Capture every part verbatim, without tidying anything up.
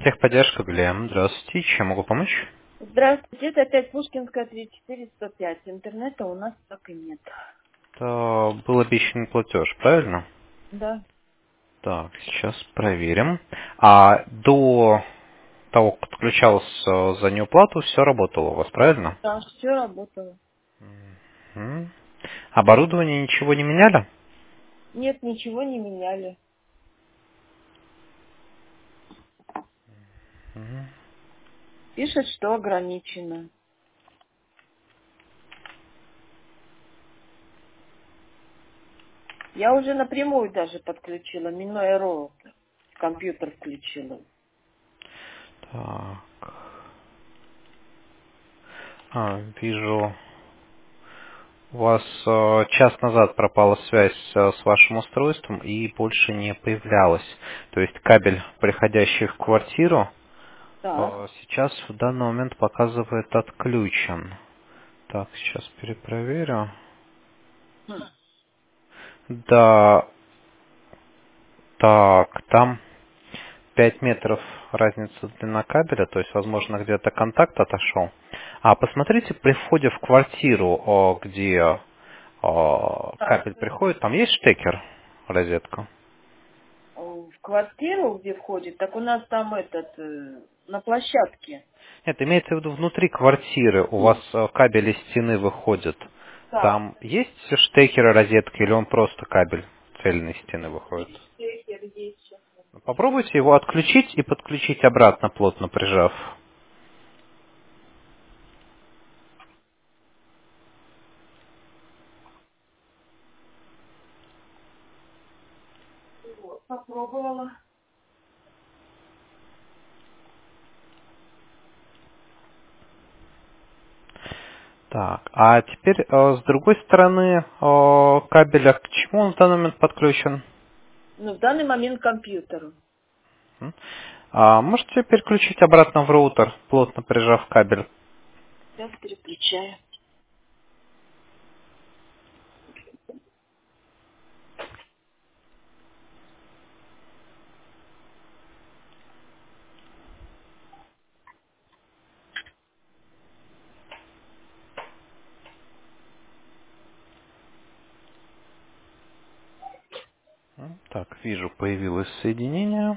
Техподдержка Глем. Здравствуйте. Чем могу помочь? Здравствуйте, это опять Пушкинская, тридцать четыре сто пять. Интернета у нас так и нет. Это был обещанный платеж, правильно? Да. Так, сейчас проверим. А до того, как подключался за неуплату, все работало у вас, правильно? Да, все работало. М. Оборудование ничего не меняли? Нет, ничего не меняли. Мгм. Пишет, что ограничено. Я уже напрямую даже подключила, минуя роутер. Компьютер включила. Так. А, вижу, у вас э, час назад пропала связь э, с вашим устройством и больше не появлялась. То есть кабель, приходящий в квартиру, Так. э, сейчас в данный момент показывает отключен. Так, сейчас перепроверю. Хм. Да, так, там пять метров разница длина кабеля, то есть, возможно, где-то контакт отошел. А посмотрите, при входе в квартиру, о, где о, Так. кабель приходит, там есть штекер, розетка? В квартиру, где входит, так у нас там этот, э, на площадке. Нет, имеется в виду внутри квартиры у вас э, кабель из стены выходит. Так. Там есть штекеры, розетки или он просто кабель цельной стены выходит? Штекер есть сейчас. Попробуйте его отключить и подключить обратно, плотно прижав. Вот, попробовала. Так, а теперь э, с другой стороны э, кабеля, к чему он в данный момент подключен? Ну, в данный момент к компьютеру. М? А, можете переключить обратно в роутер, плотно прижав кабель? Сейчас переключаю. М, Так, вижу, появилось соединение.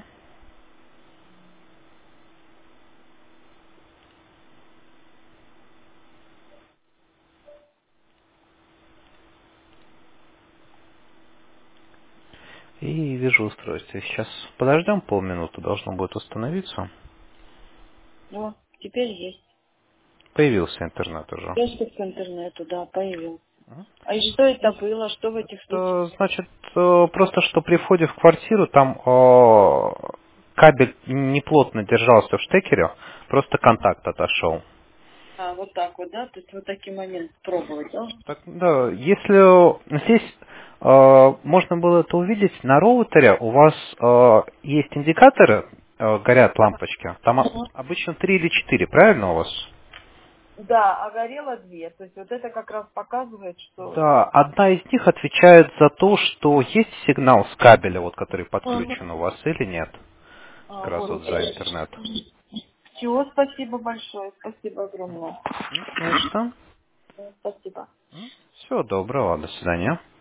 И вижу устройство. Сейчас подождем полминуты, должно будет установиться. О, теперь есть. Появился интернет уже. Доступ к интернету, да, появился. М? А и что это было? Что в этих случаях? Это значит э, просто, что при входе в квартиру там э, кабель неплотно держался в штекере, просто контакт отошел. А, вот так вот, да? То есть вот такие моменты пробовать, да? Так, да, если здесь э, можно было это увидеть, на роутере у вас э, есть индикаторы, э, горят Да. лампочки. Там о- Мгм. обычно три или четыре, правильно у вас? Да, а горело две. То есть вот это как раз показывает, что... Да, одна из них отвечает за то, что есть сигнал с кабеля, вот, который подключен Мгм. у вас, или нет. А, Как раз вот вот. за интернет. Всего спасибо большое. Спасибо огромное. М, Не что. Спасибо. Всего доброго, до свидания.